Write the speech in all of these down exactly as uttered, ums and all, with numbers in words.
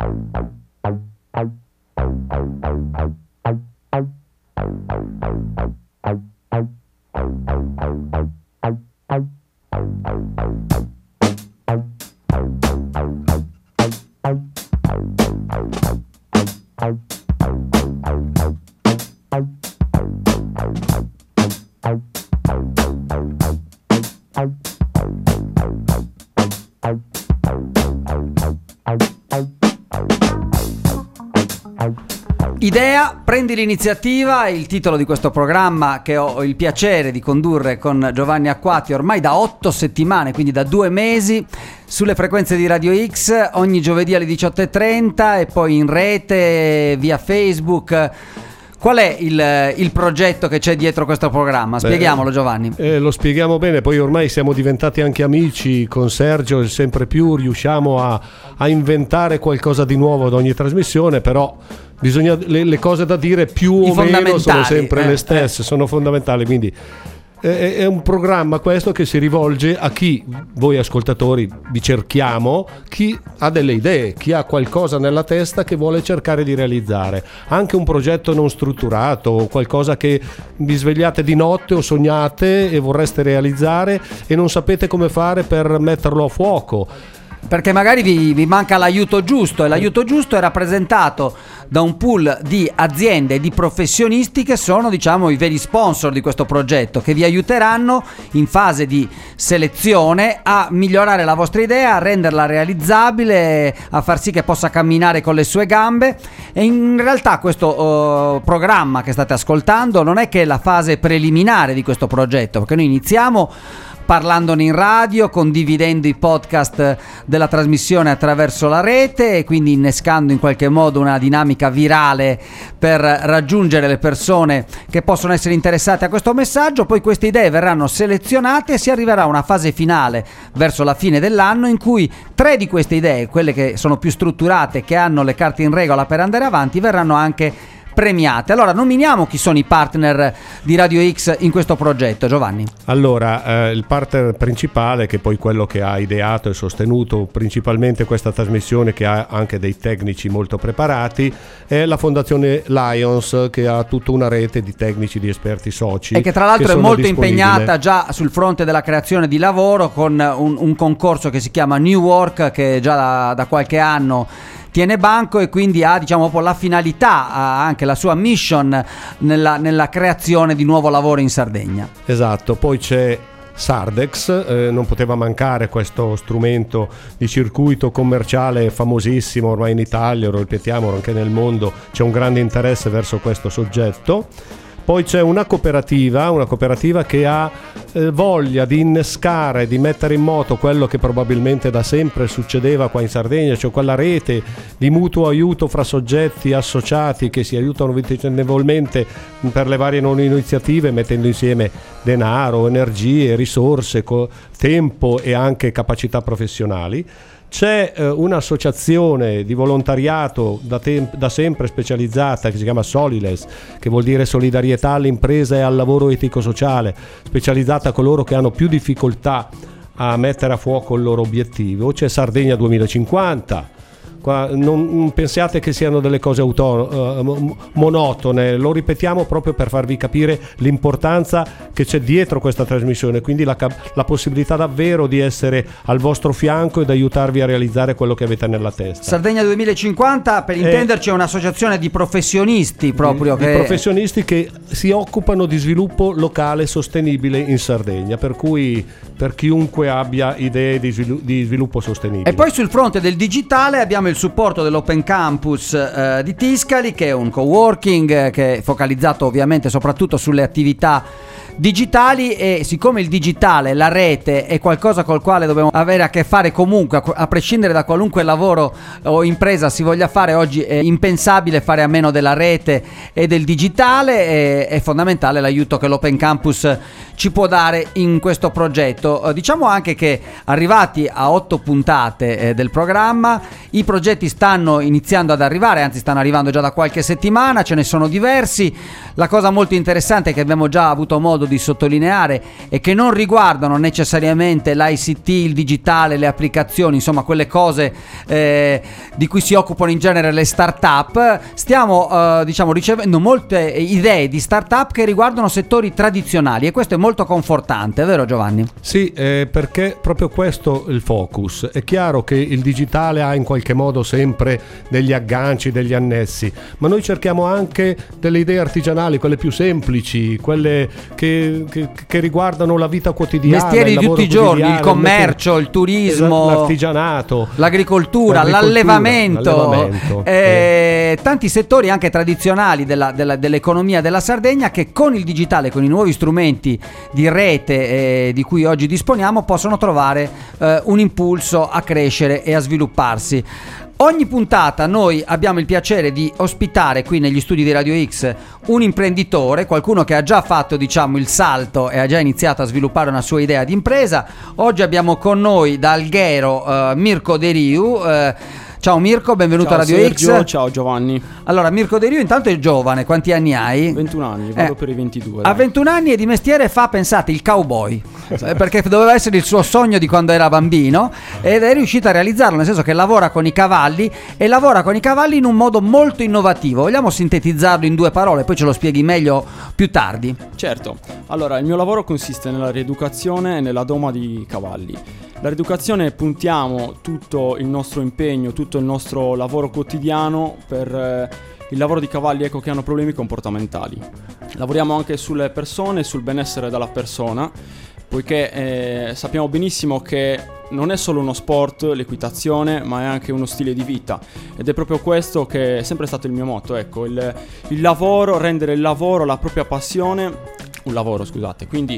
Idea, prendi l'iniziativa, è il titolo di questo programma che ho il piacere di condurre con Giovanni Acquati ormai da otto settimane, quindi da due mesi, sulle frequenze di Radio X, ogni giovedì alle diciotto e trenta e poi in rete, via Facebook. Qual è il, il progetto che c'è dietro questo programma? Spieghiamolo, Giovanni. Eh, lo spieghiamo bene, poi ormai siamo diventati anche amici con Sergio e sempre più riusciamo a, a inventare qualcosa di nuovo ad ogni trasmissione, però bisogna, le, le cose da dire più o meno sono sempre eh, le stesse, eh. sono fondamentali, quindi è, è un programma questo che si rivolge a chi, voi ascoltatori vi cerchiamo, chi ha delle idee, chi ha qualcosa nella testa che vuole cercare di realizzare, anche un progetto non strutturato, qualcosa che vi svegliate di notte o sognate e vorreste realizzare e non sapete come fare per metterlo a fuoco. Perché magari vi, vi manca l'aiuto giusto, e l'aiuto giusto è rappresentato da un pool di aziende e di professionisti che sono, diciamo, i veri sponsor di questo progetto, che vi aiuteranno in fase di selezione a migliorare la vostra idea, a renderla realizzabile, a far sì che possa camminare con le sue gambe. E in realtà questo uh, programma che state ascoltando non è che la fase preliminare di questo progetto, perché noi iniziamo parlandone in radio, condividendo i podcast della trasmissione attraverso la rete e quindi innescando in qualche modo una dinamica virale per raggiungere le persone che possono essere interessate a questo messaggio. Poi queste idee verranno selezionate e si arriverà a una fase finale verso la fine dell'anno in cui tre di queste idee, quelle che sono più strutturate, che hanno le carte in regola per andare avanti, verranno anche premiate. Allora nominiamo chi sono i partner di Radio X in questo progetto, Giovanni. Allora, eh, il partner principale, che è poi quello che ha ideato e sostenuto principalmente questa trasmissione, che ha anche dei tecnici molto preparati, è la Fondazione Lions, che ha tutta una rete di tecnici, di esperti soci, e che tra l'altro che è molto impegnata già sul fronte della creazione di lavoro con un, un concorso che si chiama New Work, che già da, da qualche anno tiene banco e quindi ha, diciamo, la finalità, ha anche la sua mission nella, nella creazione di nuovo lavoro in Sardegna. Esatto, poi c'è Sardex, eh, non poteva mancare questo strumento di circuito commerciale famosissimo ormai in Italia, lo ripetiamo, anche nel mondo c'è un grande interesse verso questo soggetto. Poi c'è una cooperativa, una cooperativa che ha eh, voglia di innescare, di mettere in moto quello che probabilmente da sempre succedeva qua in Sardegna, cioè quella rete di mutuo aiuto fra soggetti associati che si aiutano vicendevolmente per le varie non iniziative, mettendo insieme denaro, energie, risorse, co- tempo e anche capacità professionali. C'è eh, un'associazione di volontariato da, te- da sempre specializzata che si chiama Soliles, che vuol dire solidarietà all'impresa e al lavoro etico-sociale, specializzata a coloro che hanno più difficoltà a mettere a fuoco il loro obiettivo. C'è Sardegna duemilacinquanta. Qua non, non pensiate che siano delle cose autono, uh, monotone, lo ripetiamo proprio per farvi capire l'importanza che c'è dietro questa trasmissione, quindi la, la possibilità davvero di essere al vostro fianco ed aiutarvi a realizzare quello che avete nella testa. Sardegna duemilacinquanta, per intenderci, è un'associazione di professionisti proprio. Di, che... di professionisti che si occupano di sviluppo locale sostenibile in Sardegna, per cui per chiunque abbia idee di sviluppo, di sviluppo sostenibile. E poi sul fronte del digitale abbiamo il supporto dell'Open Campus eh, di Tiscali, che è un coworking eh, che è focalizzato ovviamente soprattutto sulle attività digitali, e siccome il digitale, la rete, è qualcosa col quale dobbiamo avere a che fare comunque, a, a prescindere da qualunque lavoro o impresa si voglia fare, oggi è impensabile fare a meno della rete e del digitale, è, è fondamentale l'aiuto che l'Open Campus ci può dare in questo progetto. Eh, diciamo anche che arrivati a otto puntate eh, del programma, i progetti stanno iniziando ad arrivare, anzi stanno arrivando già da qualche settimana, ce ne sono diversi. La cosa molto interessante è che abbiamo già avuto modo modo di sottolineare e che non riguardano necessariamente l'I C T, il digitale, le applicazioni, insomma quelle cose eh, di cui si occupano in genere le start-up. Stiamo eh, diciamo ricevendo molte idee di start-up che riguardano settori tradizionali, e questo è molto confortante, vero Giovanni? Sì, eh, perché proprio questo è il focus. È chiaro che il digitale ha in qualche modo sempre degli agganci, degli annessi, ma noi cerchiamo anche delle idee artigianali, quelle più semplici, quelle che, che, che riguardano la vita quotidiana, mestieri di tutti i giorni, il commercio, il turismo, l'artigianato, l'agricoltura, l'allevamento, l'allevamento. Eh, tanti settori anche tradizionali della, della, dell'economia della Sardegna che con il digitale, con i nuovi strumenti di rete eh, di cui oggi disponiamo, possono trovare eh, un impulso a crescere e a svilupparsi. Ogni puntata noi abbiamo il piacere di ospitare qui negli studi di Radio X un imprenditore, qualcuno che ha già fatto diciamo il salto e ha già iniziato a sviluppare una sua idea di impresa. Oggi abbiamo con noi da Alghero uh, Mirko Deriu. Uh, Ciao Mirko, benvenuto ciao, a Radio Sergio, X. Ciao Giovanni. Allora Mirko Deriu intanto è giovane, quanti anni hai? ventuno anni, vado eh, per i ventidue. A ventuno anni e di mestiere fa, pensate, il cowboy, esatto. Perché doveva essere il suo sogno di quando era bambino ed è riuscito a realizzarlo, nel senso che lavora con i cavalli e lavora con i cavalli in un modo molto innovativo. Vogliamo sintetizzarlo in due parole, poi ce lo spieghi meglio più tardi. Certo, allora il mio lavoro consiste nella rieducazione e nella doma di cavalli. La rieducazione puntiamo tutto il nostro impegno, tutto il nostro lavoro quotidiano per eh, il lavoro di cavalli, ecco, che hanno problemi comportamentali. Lavoriamo anche sulle persone, sul benessere della persona, poiché eh, sappiamo benissimo che non è solo uno sport, l'equitazione, ma è anche uno stile di vita, ed è proprio questo che è sempre stato il mio motto, ecco, il, il lavoro, rendere il lavoro la propria passione, un lavoro scusate, quindi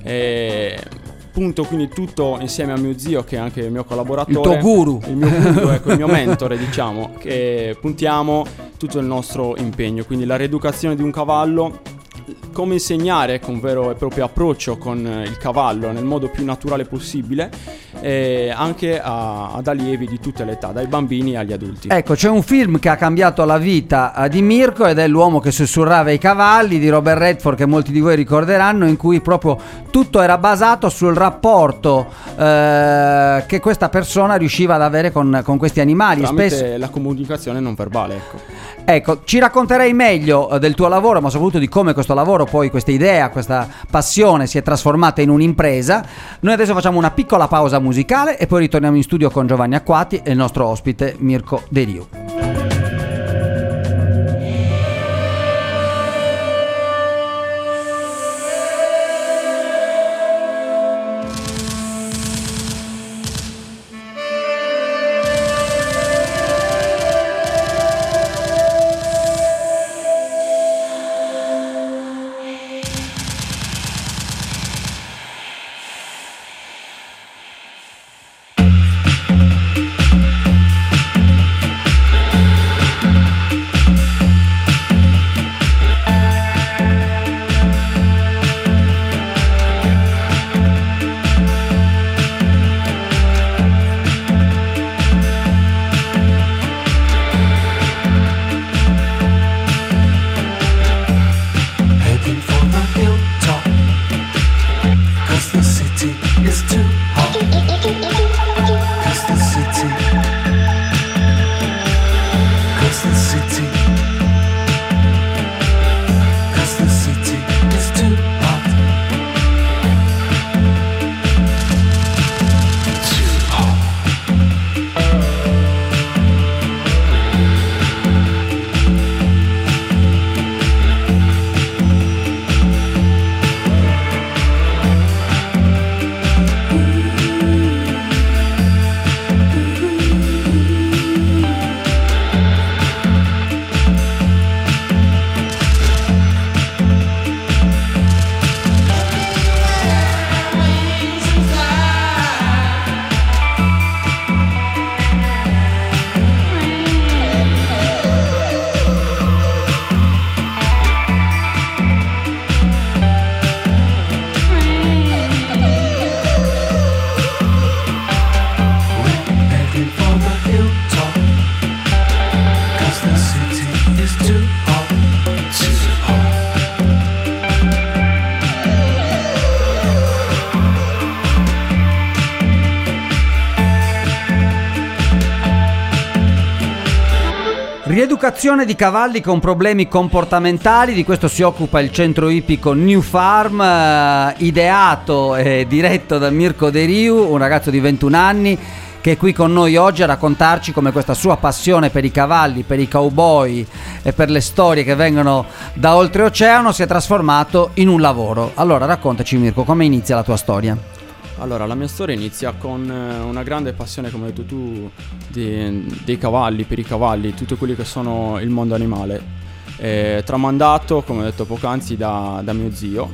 eh, punto quindi tutto insieme a mio zio, che è anche il mio collaboratore, il tuo guru, il mio guru, ecco, il mio mentore, diciamo, che puntiamo tutto il nostro impegno, quindi la rieducazione di un cavallo, come insegnare con un vero e proprio approccio con il cavallo nel modo più naturale possibile, e anche a, ad allievi di tutte le età, dai bambini agli adulti. Ecco, c'è un film che ha cambiato la vita di Mirko ed è L'uomo che sussurrava ai cavalli di Robert Redford, che molti di voi ricorderanno, in cui proprio tutto era basato sul rapporto eh, che questa persona riusciva ad avere con, con questi animali. Tramite Spesso la comunicazione non verbale, ecco. Ecco, ci racconterei meglio del tuo lavoro, ma soprattutto di come questo lavoro, poi questa idea, questa passione si è trasformata in un'impresa. Noi adesso facciamo una piccola pausa musicale e poi ritorniamo in studio con Giovanni Acquati e il nostro ospite Mirko Deriu. Rieducazione di cavalli con problemi comportamentali, di questo si occupa il centro ippico New Farm, eh, ideato e diretto da Mirko De Riu, un ragazzo di ventuno anni che è qui con noi oggi a raccontarci come questa sua passione per i cavalli, per i cowboy e per le storie che vengono da oltreoceano si è trasformato in un lavoro. Allora raccontaci Mirko, come inizia la tua storia? Allora, la mia storia inizia con una grande passione, come hai detto tu, di, dei cavalli, per i cavalli, tutti quelli che sono il mondo animale. Eh, tramandato, come ho detto poc'anzi, da, da mio zio.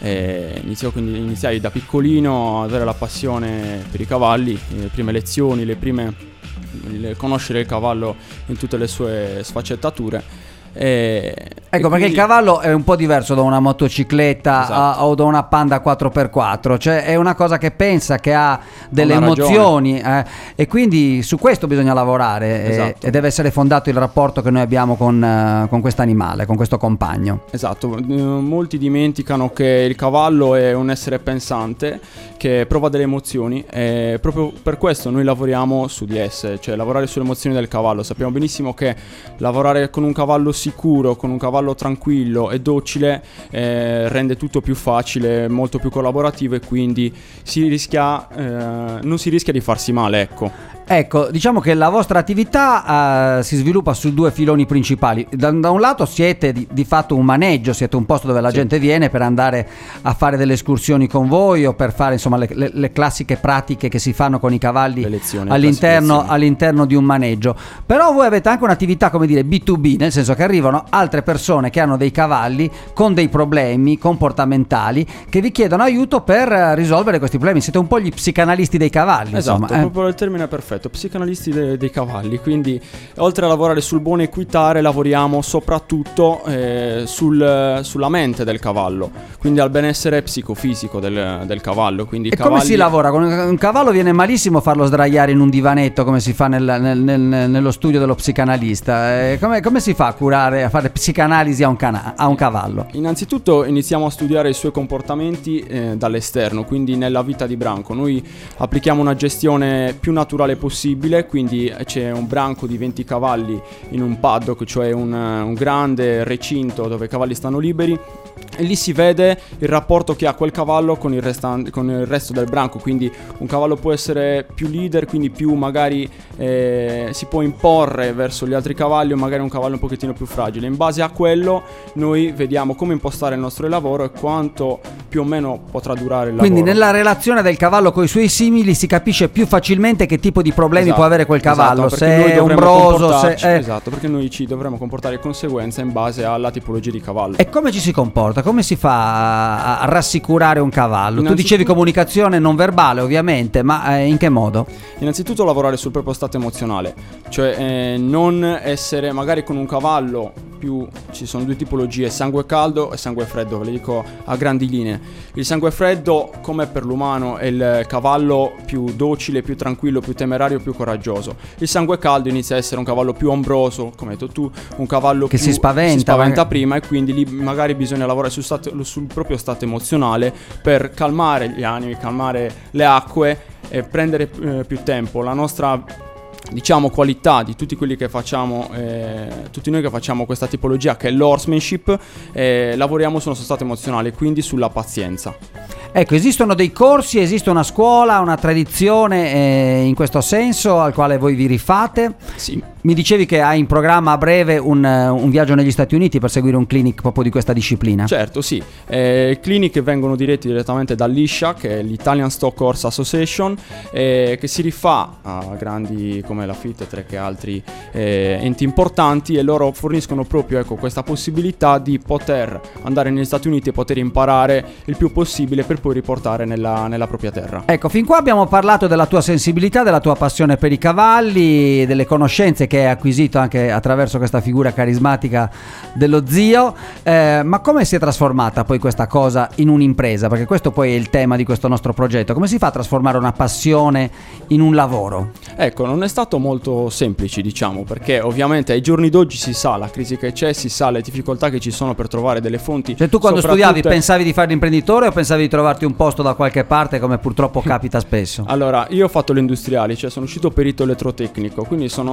Eh, iniziò, quindi, iniziai da piccolino ad avere la passione per i cavalli, le prime lezioni, le prime, le, conoscere il cavallo in tutte le sue sfaccettature. E, ecco, e perché quindi... il cavallo è un po' diverso da una motocicletta, esatto. a, o da una Panda quattro per quattro, cioè è una cosa che pensa, che ha delle Una emozioni, eh, e quindi su questo bisogna lavorare, esatto. e, e deve essere fondato il rapporto che noi abbiamo con, uh, con questo animale, con questo compagno. Esatto, molti dimenticano che il cavallo è un essere pensante che prova delle emozioni, e proprio per questo noi lavoriamo su di esse, cioè lavorare sulle emozioni del cavallo. Sappiamo benissimo che lavorare con un cavallo sicuro, con un cavallo tranquillo e docile eh, rende tutto più facile, molto più collaborativo, e quindi si rischia, eh, non si rischia di farsi male, ecco. Ecco, diciamo che la vostra attività uh, si sviluppa su due filoni principali. Da, da un lato siete di, di fatto un maneggio, siete un posto dove la sì. gente viene per andare a fare delle escursioni con voi o per fare insomma le, le, le classiche pratiche che si fanno con i cavalli lezioni, all'interno, all'interno di un maneggio. Però voi avete anche un'attività, come dire, B due B, nel senso che arrivano altre persone che hanno dei cavalli con dei problemi comportamentali che vi chiedono aiuto per risolvere questi problemi. Siete un po' gli psicanalisti dei cavalli. Esatto, insomma, eh. proprio il termine perfetto. Psicanalisti de- dei cavalli, quindi oltre a lavorare sul buon equitare lavoriamo soprattutto eh, sul, sulla mente del cavallo, quindi al benessere psicofisico del, del cavallo. Quindi e cavalli... come si lavora? Con un cavallo viene malissimo farlo sdraiare in un divanetto come si fa nel, nel, nel, nello studio dello psicanalista. Eh, come, come si fa a curare, a fare psicanalisi a un, cana- a un cavallo? Innanzitutto iniziamo a studiare i suoi comportamenti eh, dall'esterno, quindi nella vita di branco. Noi applichiamo una gestione più naturale possibile, quindi c'è un branco di venti cavalli in un paddock, cioè un, un grande recinto dove i cavalli stanno liberi, e lì si vede il rapporto che ha quel cavallo con il, restan- con il resto del branco. Quindi un cavallo può essere più leader, quindi più magari eh, si può imporre verso gli altri cavalli, o magari un cavallo un pochettino più fragile. In base a quello noi vediamo come impostare il nostro lavoro e quanto più o meno potrà durare il Quindi lavoro. nella relazione del cavallo con i suoi simili si capisce più facilmente che tipo di problemi esatto, può avere quel cavallo, esatto, se è ombroso, se è... Esatto, perché noi ci dovremo comportare di conseguenza in base alla tipologia di cavallo. E come ci si comporta? Come si fa a rassicurare un cavallo? Tu dicevi comunicazione non verbale ovviamente, ma eh, in che modo? Innanzitutto lavorare sul proprio stato emozionale, cioè eh, non essere magari con un cavallo più, ci sono due tipologie, sangue caldo e sangue freddo, ve le dico a grandi linee. Il sangue freddo, come per l'umano, è il cavallo più docile, più tranquillo, più temerario, più coraggioso. Il sangue caldo inizia a essere un cavallo più ombroso, come hai detto tu, un cavallo che più, si spaventa, si spaventa ma... prima, e quindi lì magari bisogna lavorare sul, stato, sul proprio stato emozionale per calmare gli animi, calmare le acque e prendere eh, più tempo. La nostra, diciamo, qualità di tutti quelli che facciamo, eh, tutti noi che facciamo questa tipologia, che è l'horsemanship, eh, lavoriamo sullo stato emozionale, quindi sulla pazienza. Ecco, esistono dei corsi, esiste una scuola, una tradizione eh, in questo senso al quale voi vi rifate? Sì. Mi dicevi che hai in programma a breve un, un viaggio negli Stati Uniti per seguire un clinic proprio di questa disciplina. Certo, sì. Eh, I clinic vengono diretti direttamente dall'I S H A, che è l'Italian Stock Horse Association, eh, che si rifà a grandi come la Fittetrek e altri eh, enti importanti, e loro forniscono proprio, ecco, questa possibilità di poter andare negli Stati Uniti e poter imparare il più possibile per poi riportare nella, nella propria terra. Ecco, fin qua abbiamo parlato della tua sensibilità, della tua passione per i cavalli, delle conoscenze che hai acquisito anche attraverso questa figura carismatica dello zio, eh, ma come si è trasformata poi questa cosa in un'impresa? Perché questo poi è il tema di questo nostro progetto. Come si fa a trasformare una passione in un lavoro? Ecco, non è stato molto semplice, diciamo, perché ovviamente ai giorni d'oggi si sa la crisi che c'è, si sa le difficoltà che ci sono per trovare delle fonti. Cioè tu quando studiavi tutte... pensavi di fare l'imprenditore o pensavi di trovarti un posto da qualche parte, come purtroppo capita spesso? Allora, io ho fatto l'industriale, cioè sono uscito perito elettrotecnico, quindi sono uscito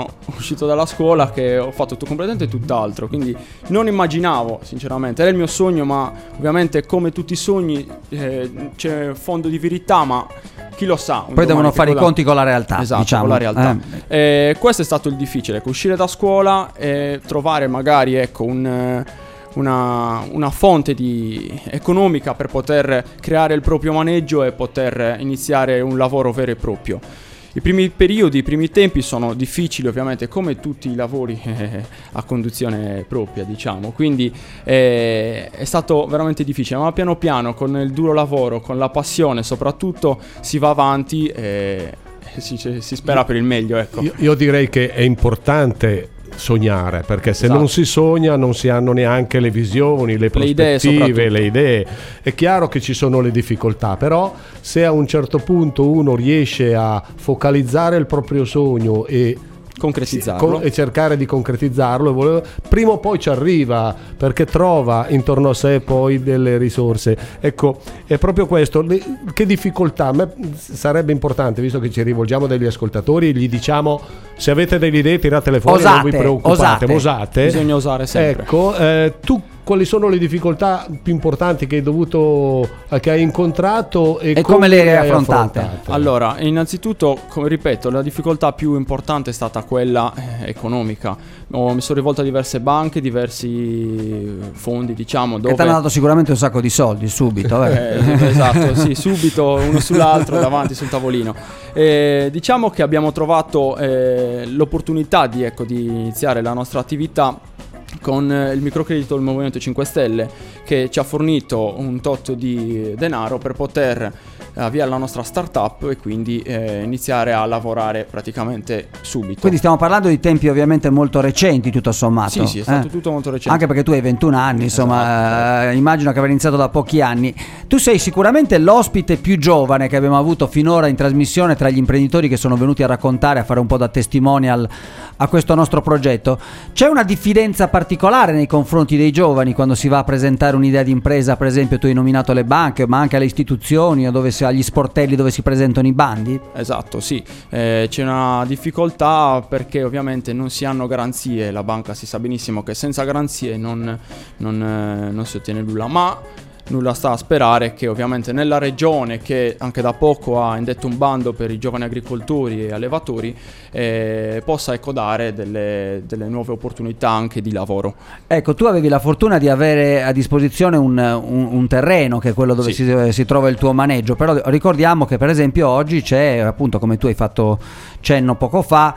uscito dalla scuola che ho fatto completamente tutt'altro, quindi non immaginavo sinceramente, era il mio sogno, ma ovviamente come tutti i sogni eh, c'è fondo di verità, ma chi lo sa. Poi devono fare i conti con la realtà. Esatto, diciamo. con la realtà. Eh. Eh, questo è stato il difficile, ecco, uscire da scuola e trovare magari ecco un... Una, una fonte di economica per poter creare il proprio maneggio e poter iniziare un lavoro vero e proprio. I primi periodi, i primi tempi sono difficili ovviamente, come tutti i lavori eh, a conduzione propria, diciamo, quindi eh, è stato veramente difficile, ma piano piano con il duro lavoro, con la passione soprattutto, si va avanti e si, si spera per il meglio, ecco. Io, io direi che è importante sognare, perché se esatto. non si sogna non si hanno neanche le visioni, le prospettive, le idee, le idee. È chiaro che ci sono le difficoltà, però se a un certo punto uno riesce a focalizzare il proprio sogno e concretizzarlo e cercare di concretizzarlo, prima o poi ci arriva, perché trova intorno a sé poi delle risorse. Ecco, è proprio questo. Che difficoltà? A me sarebbe importante, visto che ci rivolgiamo degli ascoltatori, gli diciamo: se avete delle idee tiratele fuori, osate, non vi preoccupate, osate. osate. Bisogna osare sempre. Ecco, eh, tu quali sono le difficoltà più importanti che hai dovuto che hai incontrato e, e come, come le hai affrontate? affrontate? Allora, innanzitutto, come ripeto, la difficoltà più importante è stata quella eh, economica. Ho, mi sono rivolto a diverse banche, diversi fondi, diciamo, dove che ti hanno dato sicuramente un sacco di soldi subito. eh, esatto, sì, subito uno sull'altro davanti sul tavolino. Eh, diciamo che abbiamo trovato eh, l'opportunità di, ecco, di iniziare la nostra attività con il microcredito del Movimento cinque Stelle, che ci ha fornito un tot di denaro per poter avviare la nostra startup e quindi eh, iniziare a lavorare praticamente subito. Quindi stiamo parlando di tempi ovviamente molto recenti, tutto sommato. Sì, sì, è stato eh? tutto molto recente. Anche perché tu hai ventuno anni, insomma, esatto. eh, immagino che aver iniziato da pochi anni. Tu sei sicuramente l'ospite più giovane che abbiamo avuto finora in trasmissione tra gli imprenditori che sono venuti a raccontare, a fare un po' da testimonial a questo nostro progetto. C'è una diffidenza particolare nei confronti dei giovani quando si va a presentare un'idea di impresa? Per esempio, tu hai nominato le banche, ma anche alle istituzioni o dove si, agli sportelli dove si presentano i bandi? Esatto, sì, eh, c'è una difficoltà perché ovviamente non si hanno garanzie. La banca si sa benissimo che senza garanzie non, non, eh, non si ottiene nulla, ma nulla sta a sperare che ovviamente nella regione, che anche da poco ha indetto un bando per i giovani agricoltori e allevatori, eh, possa ecco dare delle, delle nuove opportunità anche di lavoro. Ecco, tu avevi la fortuna di avere a disposizione un, un, un terreno che è quello dove sì. si, si trova il tuo maneggio, però ricordiamo che per esempio oggi c'è, appunto come tu hai fatto cenno poco fa,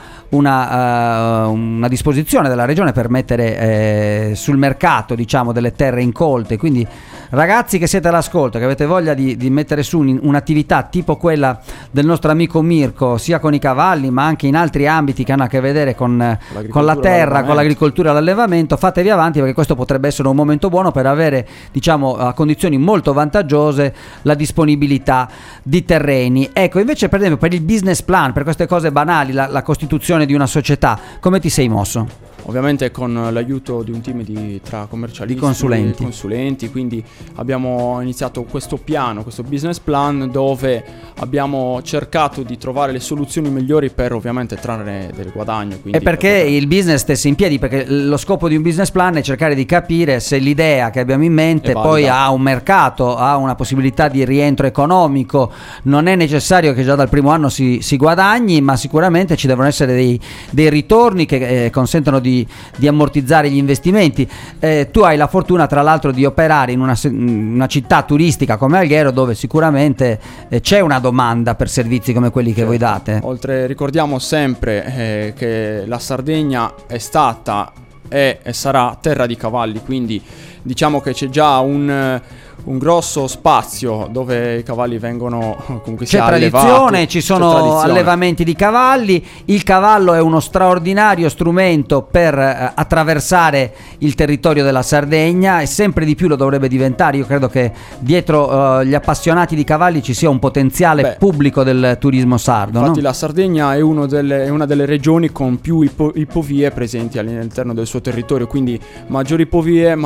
una, uh, una disposizione della regione per mettere eh, sul mercato, diciamo, delle terre incolte. Quindi ragazzi che siete all'ascolto, che avete voglia di, di mettere su un, un'attività tipo quella del nostro amico Mirko, sia con i cavalli ma anche in altri ambiti che hanno a che vedere con, con la terra, con l'agricoltura e l'allevamento, fatevi avanti, perché questo potrebbe essere un momento buono per avere, diciamo, a condizioni molto vantaggiose la disponibilità di terreni. Ecco, invece per esempio per il business plan, per queste cose banali, la, la costituzione di una società, come ti sei mosso? Ovviamente con l'aiuto di un team di tra commercialisti, di consulenti. consulenti, quindi abbiamo iniziato questo piano, questo business plan, dove abbiamo cercato di trovare le soluzioni migliori per ovviamente trarre del guadagno. E perché per il business stesse in piedi, perché lo scopo di un business plan è cercare di capire se l'idea che abbiamo in mente poi ha un mercato, ha una possibilità di rientro economico. Non è necessario che già dal primo anno si, si guadagni, ma sicuramente ci devono essere dei, dei ritorni che eh, consentono di Di, di ammortizzare gli investimenti. Eh, tu hai la fortuna tra l'altro di operare in una, una città turistica come Alghero, dove sicuramente eh, c'è una domanda per servizi come quelli che certo. voi date. Oltre, ricordiamo sempre eh, che la Sardegna è stata è, e sarà terra di cavalli, quindi diciamo che c'è già un un grosso spazio dove i cavalli vengono comunque c'è sia tradizione, allevati. ci sono tradizione. allevamenti di cavalli. Il cavallo è uno straordinario strumento per eh, attraversare il territorio della Sardegna e sempre di più lo dovrebbe diventare. Io credo che dietro eh, gli appassionati di cavalli ci sia un potenziale Beh, pubblico del turismo sardo. Infatti no? la Sardegna è, uno delle, è una delle regioni con più ipo, ipovie presenti all'interno del suo territorio, quindi maggiori ipovie, maggiori turisti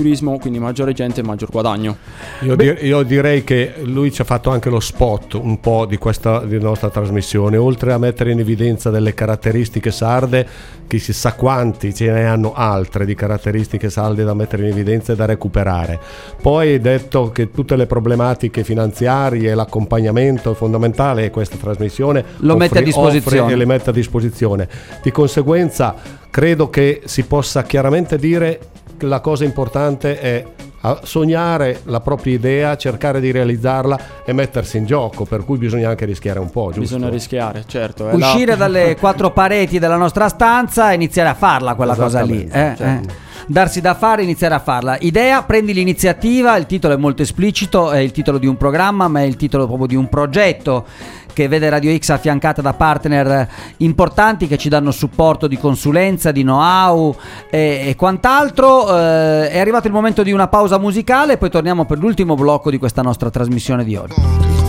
turismo, quindi maggiore gente e maggior guadagno. Io, dir- io direi che lui ci ha fatto anche lo spot un po' di questa di nostra trasmissione, oltre a mettere in evidenza delle caratteristiche sarde, che si sa quanti ce ne hanno altre di caratteristiche sarde da mettere in evidenza e da recuperare. Poi detto che tutte le problematiche finanziarie e l'accompagnamento è fondamentale, e questa trasmissione lo offre, mette a disposizione offre e le mette a disposizione. Di conseguenza credo che si possa chiaramente dire che la cosa importante è a sognare la propria idea, cercare di realizzarla e mettersi in gioco, per cui bisogna anche rischiare un po', giusto? Bisogna rischiare, certo. È uscire la... dalle quattro pareti della nostra stanza e iniziare a farla quella cosa lì, eh, certo. eh. darsi da fare e iniziare a farla. Idea, prendi l'iniziativa, il titolo è molto esplicito, è il titolo di un programma, ma è il titolo proprio di un progetto che vede Radio X affiancata da partner importanti che ci danno supporto di consulenza, di know-how e, e quant'altro. Eh, è arrivato il momento di una pausa musicale e poi torniamo per l'ultimo blocco di questa nostra trasmissione di oggi.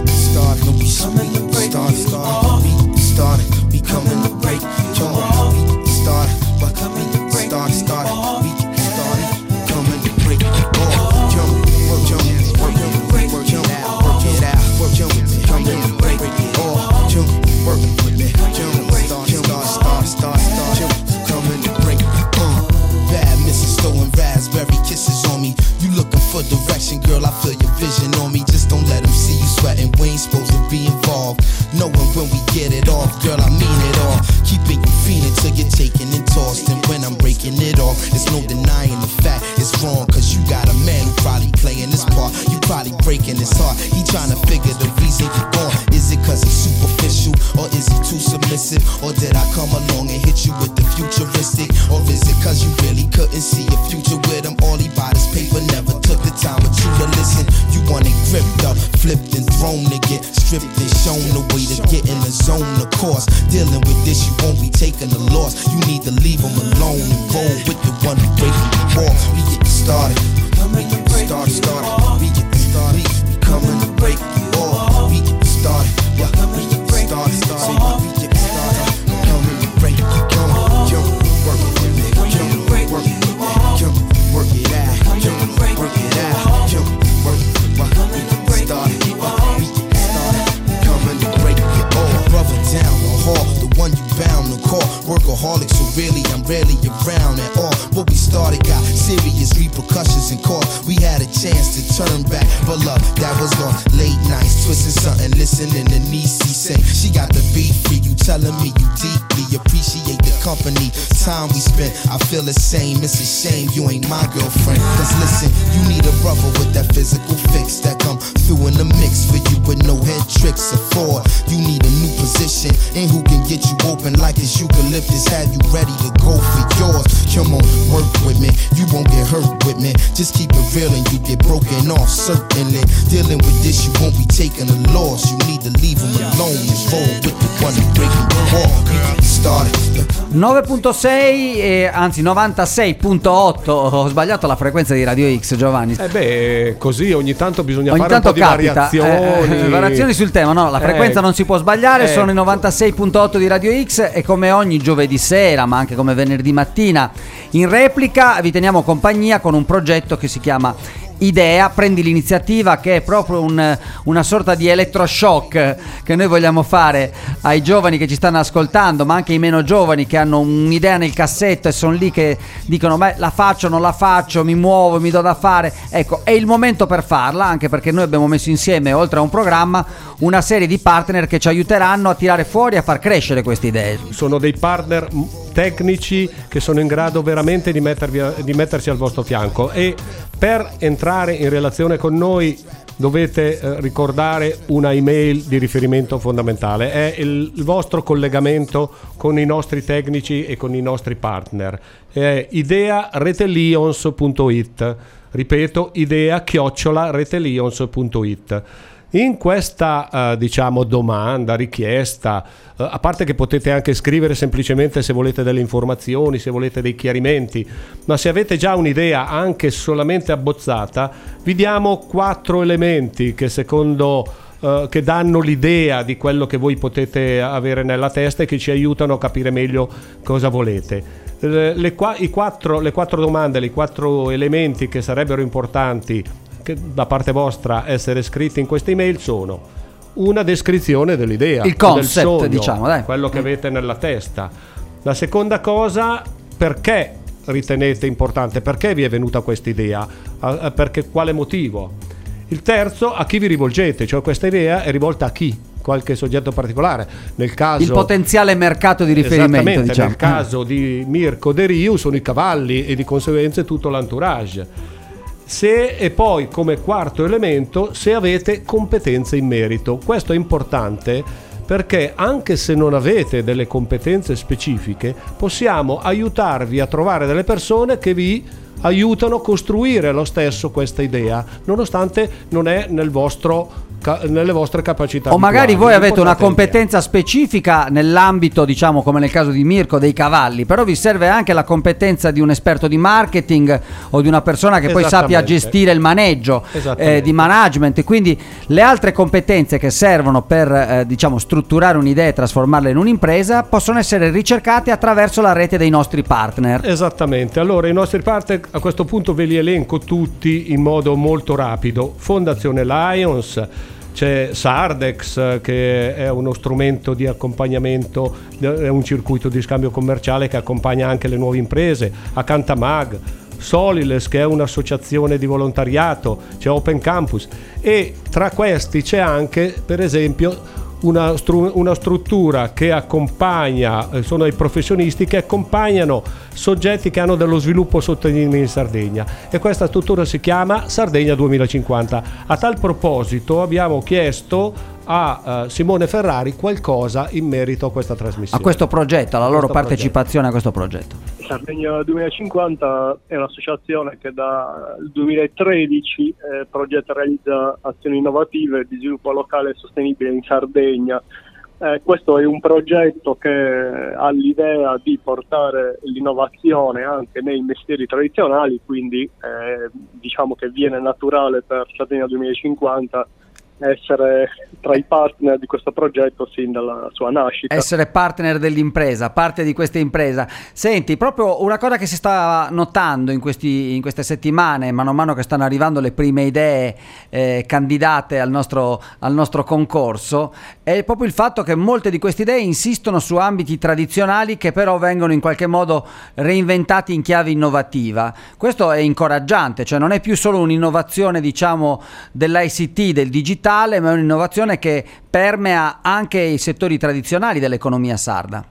For direction, girl, I feel your vision on me. Just don't let them see you sweating. We ain't supposed to be involved. Knowing when we get it off, girl, I mean it all. Keeping you feeling till you're taken and tossed. And when I'm breaking it off, there's no denying the fact it's wrong. Cause you got a man who probably playing this part. You probably breaking his heart. He trying to figure the reason you're gone. Is it cause he's superficial? Or is he too submissive? Or did I come along and hit you with the futuristic? Or is it cause you really couldn't see a future with him? All he bought his paper, never took the time with you to listen. You want it gripped up, flipped and thrown to get stripped and shown the way to get in the zone. Of course, dealing with this, you won't be taking a loss. You need to leave him alone and roll with the one who breaking you off. We get started, we get started, started. We get started, we coming to break you off. We get started, yeah. We get started, started. We get started, we coming to break you off. Jump, work it, jump, work it, jump, work it out, jump, work it out, jump, work it. We get started, we get started, coming to break you off. Brother down the hall, the one you bound to call. Workaholic, so really I'm rarely around at all. What we started got serious repercussions and cost. We had a chance to turn back, but love, that was on late nights, twisting something, listening to Niecy say she got the beat for you, telling me you deeply appreciate the company, time we spent. I feel the same, it's a shame you ain't my girlfriend. Cause listen, you need a brother with that physical fix that come through in the mix for you with no head tricks or fraud. You need a new position and who can get you open like this eucalyptus, have you ready to go for yours. Come on, work with me, you won't get hurt with me. Just keep it real and you get broken off, certainly. Dealing with this, you won't be taking a loss. You need to leave them alone and roll with the one that breaking the wall. Started. nove virgola sei, eh, anzi novantasei virgola otto. Ho sbagliato la frequenza di Radio X, Giovanni. Eh beh, così ogni tanto bisogna ogni fare tanto un po' capita, di variazioni. Eh, variazioni sul tema, no, la frequenza eh, non si può sbagliare, ecco. Sono i novantasei virgola otto di Radio X e come ogni giovedì sera, ma anche come venerdì mattina, in replica vi teniamo compagnia con un progetto che si chiama Idea, prendi l'iniziativa, che è proprio un, una sorta di elettroshock che noi vogliamo fare ai giovani che ci stanno ascoltando, ma anche ai meno giovani che hanno un'idea nel cassetto e sono lì che dicono beh, la faccio, non la faccio, mi muovo, mi do da fare. Ecco, è il momento per farla, anche perché noi abbiamo messo insieme, oltre a un programma, una serie di partner che ci aiuteranno a tirare fuori e a far crescere queste idee. Sono dei partner tecnici che sono in grado veramente di, mettervi, di mettersi al vostro fianco, e per entrare in relazione con noi dovete eh, ricordare una email di riferimento fondamentale, è il, il vostro collegamento con i nostri tecnici e con i nostri partner. È idea retelions punto it, ripeto, idea chiocciola retelions punto it. In questa uh, diciamo domanda, richiesta, uh, a parte che potete anche scrivere semplicemente se volete delle informazioni, se volete dei chiarimenti, ma se avete già un'idea anche solamente abbozzata, vi diamo quattro elementi che secondo uh, che danno l'idea di quello che voi potete avere nella testa e che ci aiutano a capire meglio cosa volete. Eh, le, qua, i quattro, le quattro domande, i quattro elementi che sarebbero importanti che, da parte vostra essere scritti in questa email sono: una descrizione dell'idea, il concept, del sogno, diciamo, dai. quello che avete nella testa. La seconda cosa, perché ritenete importante, perché vi è venuta questa idea, perché, quale motivo. Il terzo, a chi vi rivolgete, cioè questa idea è rivolta a chi, qualche soggetto particolare. Nel caso, il potenziale mercato di riferimento, esattamente, diciamo. Nel caso di Mirko De Riu sono i cavalli e di conseguenza tutto l'entourage. Se, e poi come quarto elemento, se avete competenze in merito. Questo è importante perché anche se non avete delle competenze specifiche, possiamo aiutarvi a trovare delle persone che vi aiutano a costruire lo stesso questa idea, nonostante non è nel vostro nelle vostre capacità. O magari voi avete una competenza idea. specifica nell'ambito, diciamo, come nel caso di Mirko, dei cavalli, però vi serve anche la competenza di un esperto di marketing o di una persona che poi sappia gestire il maneggio eh, di management. Quindi le altre competenze che servono per eh, diciamo strutturare un'idea e trasformarla in un'impresa possono essere ricercate attraverso la rete dei nostri partner. Esattamente. Allora i nostri partner, a questo punto ve li elenco tutti in modo molto rapido. Fondazione Lions, c'è Sardex, che è uno strumento di accompagnamento, è un circuito di scambio commerciale che accompagna anche le nuove imprese, Acantamag, Soliles, che è un'associazione di volontariato, c'è Open Campus, e tra questi c'è anche, per esempio, Una, stru- una struttura che accompagna, eh, sono i professionisti che accompagnano soggetti che hanno dello sviluppo sostenibile in Sardegna, e questa struttura si chiama Sardegna duemilacinquanta. A tal proposito abbiamo chiesto a uh, Simone Ferrari qualcosa in merito a questa trasmissione, a questo progetto, alla loro questo partecipazione progetto. a questo progetto. Sardegna duemilacinquanta è un'associazione che dal duemilatredici eh, progetta e realizza azioni innovative di sviluppo locale e sostenibile in Sardegna. Eh, questo è un progetto che ha l'idea di portare l'innovazione anche nei mestieri tradizionali, quindi eh, diciamo che viene naturale per Sardegna duemilacinquanta essere tra i partner di questo progetto sin dalla sua nascita. Essere partner dell'impresa, parte di questa impresa. Senti, proprio una cosa che si sta notando in, questi, in queste settimane, mano a mano che stanno arrivando le prime idee eh, candidate al nostro, al nostro concorso, è proprio il fatto che molte di queste idee insistono su ambiti tradizionali che però vengono in qualche modo reinventati in chiave innovativa. Questo è incoraggiante, cioè non è più solo un'innovazione, diciamo, dell'I C T, del digitale, ma è un'innovazione che permea anche i settori tradizionali dell'economia sarda.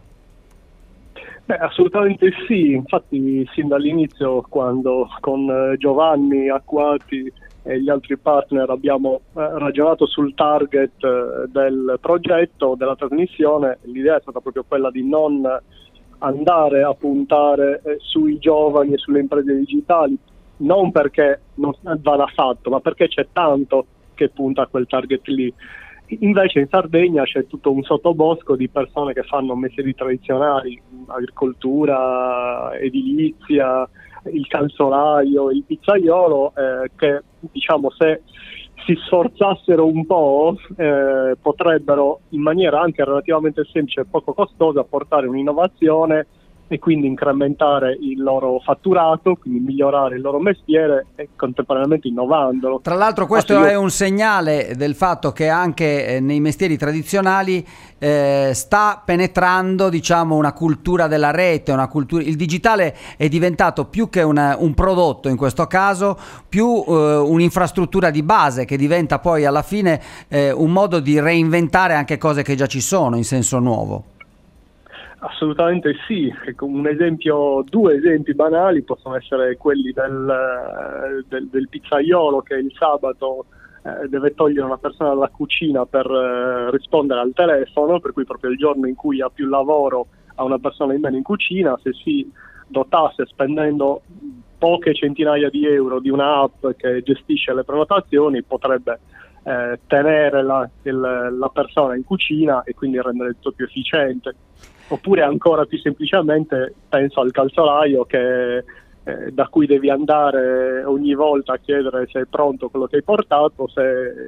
Beh, assolutamente sì, infatti sin dall'inizio, quando con Giovanni Acquati e gli altri partner abbiamo eh, ragionato sul target eh, del progetto, della trasmissione, l'idea è stata proprio quella di non andare a puntare eh, sui giovani e sulle imprese digitali, non perché non vada fatto, ma perché c'è tanto che punta a quel target lì. Invece in Sardegna c'è tutto un sottobosco di persone che fanno mestieri tradizionali, agricoltura, edilizia, il calzolaio, il pizzaiolo, eh, che diciamo se si sforzassero un po' eh, potrebbero in maniera anche relativamente semplice e poco costosa portare un'innovazione e quindi incrementare il loro fatturato, quindi migliorare il loro mestiere e contemporaneamente innovandolo. Tra l'altro questo io... è un segnale del fatto che anche eh, nei mestieri tradizionali eh, sta penetrando, diciamo, una cultura della rete, una cultura. Il digitale è diventato più che una, un prodotto in questo caso, più eh, un'infrastruttura di base che diventa poi alla fine eh, un modo di reinventare anche cose che già ci sono in senso nuovo. Assolutamente sì, ecco, un esempio, due esempi banali possono essere quelli del, del, del pizzaiolo che il sabato eh, deve togliere una persona dalla cucina per eh, rispondere al telefono, per cui proprio il giorno in cui ha più lavoro ha una persona in meno in cucina. Se si dotasse spendendo poche centinaia di euro di una app che gestisce le prenotazioni, potrebbe eh, tenere la, il, la persona in cucina e quindi rendere tutto più efficiente. Oppure ancora più semplicemente penso al calzolaio che, eh, da cui devi andare ogni volta a chiedere se è pronto quello che hai portato, se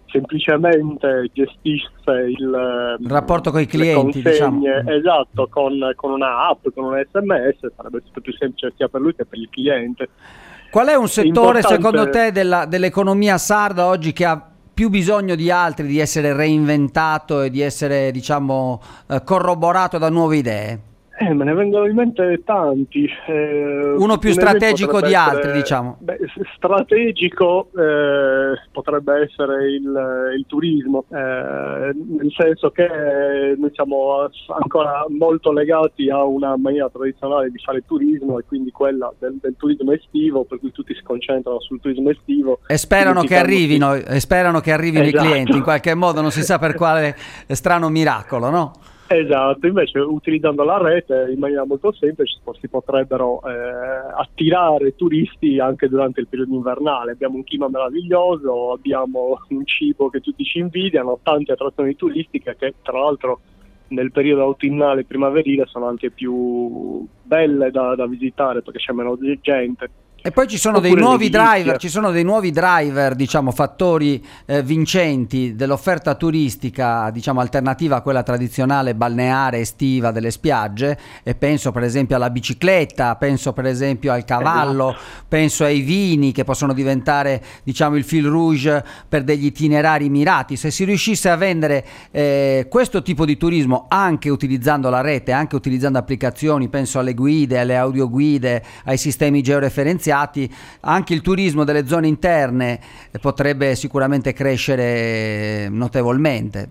semplicemente gestisse il, il rapporto con i clienti, le diciamo. Esatto, con, con una app, con un S M S, sarebbe stato più semplice sia per lui che per il cliente. Qual è un settore Importante... secondo te della, dell'economia sarda oggi che ha più bisogno di altri di essere reinventato e di essere, diciamo, eh, corroborato da nuove idee? Eh, me ne vengono in mente tanti. Eh, Uno più un strategico di essere, altri, diciamo. Beh, strategico eh, potrebbe essere il, il turismo, eh, nel senso che noi siamo ancora molto legati a una maniera tradizionale di fare turismo, e quindi quella del, del turismo estivo, per cui tutti si concentrano sul turismo estivo. E sperano che arrivino, e sperano che arrivino esatto. i clienti, in qualche modo, non si sa per quale strano miracolo, no? Esatto, invece utilizzando la rete in maniera molto semplice si potrebbero eh, attirare turisti anche durante il periodo invernale. Abbiamo un clima meraviglioso, abbiamo un cibo che tutti ci invidiano, tante attrazioni turistiche che tra l'altro nel periodo autunnale e primaverile sono anche più belle da, da visitare perché c'è meno gente. E poi ci sono Oppure dei nuovi l'edilizia. driver, ci sono dei nuovi driver, diciamo, fattori eh, vincenti dell'offerta turistica, diciamo, alternativa a quella tradizionale balneare estiva delle spiagge, e penso per esempio alla bicicletta, penso per esempio al cavallo, esatto. penso ai vini che possono diventare, diciamo, il fil rouge per degli itinerari mirati. Se si riuscisse a vendere eh, questo tipo di turismo anche utilizzando la rete, anche utilizzando applicazioni, penso alle guide, alle audioguide, ai sistemi georeferenziati, anche il turismo delle zone interne potrebbe sicuramente crescere notevolmente.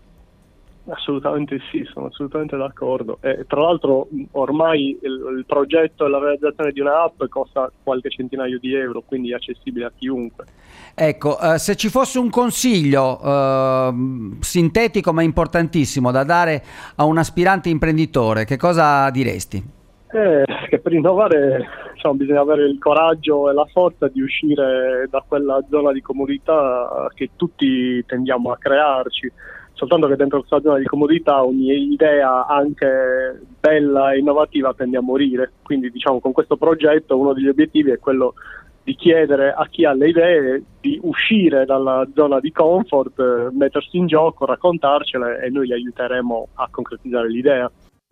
Assolutamente sì, sono assolutamente d'accordo. E tra l'altro ormai il, il progetto e la realizzazione di una app costa qualche centinaio di euro, quindi è accessibile a chiunque. Ecco, eh, se ci fosse un consiglio eh, sintetico ma importantissimo da dare a un aspirante imprenditore, che cosa diresti? Eh, che per innovare, diciamo, bisogna avere il coraggio e la forza di uscire da quella zona di comodità che tutti tendiamo a crearci, soltanto che dentro questa zona di comodità ogni idea anche bella e innovativa tende a morire. Quindi, diciamo, con questo progetto uno degli obiettivi è quello di chiedere a chi ha le idee di uscire dalla zona di comfort, mettersi in gioco, raccontarcele, e noi li aiuteremo a concretizzare l'idea.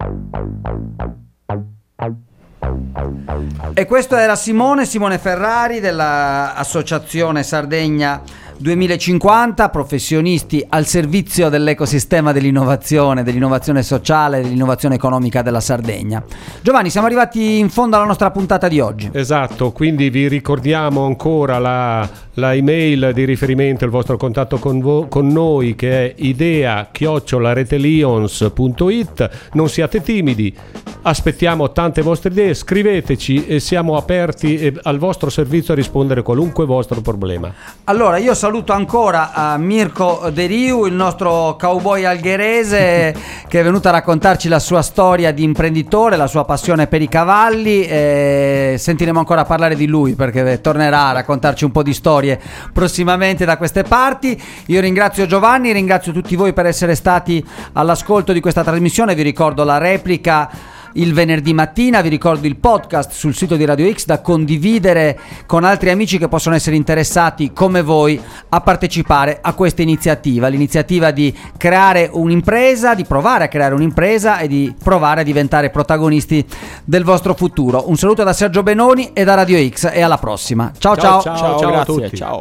E questo era Simone, Simone Ferrari dell'Associazione Sardegna duemilacinquanta, professionisti al servizio dell'ecosistema dell'innovazione, dell'innovazione sociale, dell'innovazione economica della Sardegna. Giovanni, siamo arrivati in fondo alla nostra puntata di oggi. Esatto, quindi vi ricordiamo ancora la, la email di riferimento, il vostro contatto con, vo- con noi, che è idea chiocciola retelions punto it. Non siate timidi, aspettiamo tante vostre idee, scriveteci e siamo aperti e al vostro servizio a rispondere a qualunque vostro problema. Allora, io saluto ancora a Mirko De Riu, il nostro cowboy algherese che è venuto a raccontarci la sua storia di imprenditore, la sua passione per i cavalli, e sentiremo ancora parlare di lui perché tornerà a raccontarci un po' di storie prossimamente da queste parti. Io ringrazio Giovanni, ringrazio tutti voi per essere stati all'ascolto di questa trasmissione. Vi ricordo la replica il venerdì mattina, vi ricordo il podcast sul sito di Radio X da condividere con altri amici che possono essere interessati come voi a partecipare a questa iniziativa, l'iniziativa di creare un'impresa, di provare a creare un'impresa e di provare a diventare protagonisti del vostro futuro. Un saluto da Sergio Benoni e da Radio X e alla prossima. Ciao ciao. Ciao, Ciao, ciao, ciao a grazie, tutti. ciao.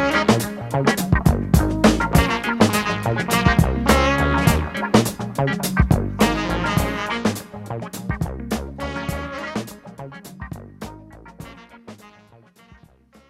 Bye.